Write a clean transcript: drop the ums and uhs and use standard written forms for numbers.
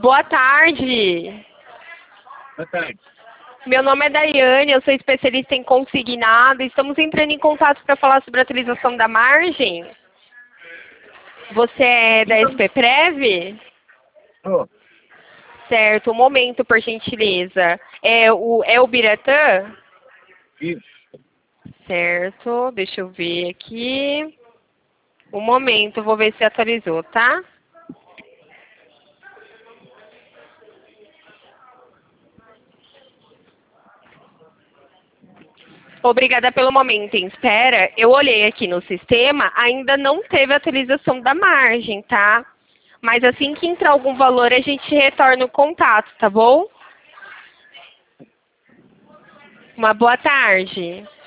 Boa tarde. Boa tarde. Meu nome é Daiane, eu sou especialista em consignado. Estamos entrando em contato para falar sobre a atualização da margem. Você é da SPPrev? Ô, Certo, um momento, por gentileza. É o Biratã? isso. Certo, deixa eu ver aqui. Um momento, vou ver se atualizou, tá? Obrigada pelo momento em espera. Eu olhei aqui no sistema, ainda não teve atualização da margem, tá? Mas assim que entrar algum valor, a gente retorna o contato, tá bom? Uma boa tarde.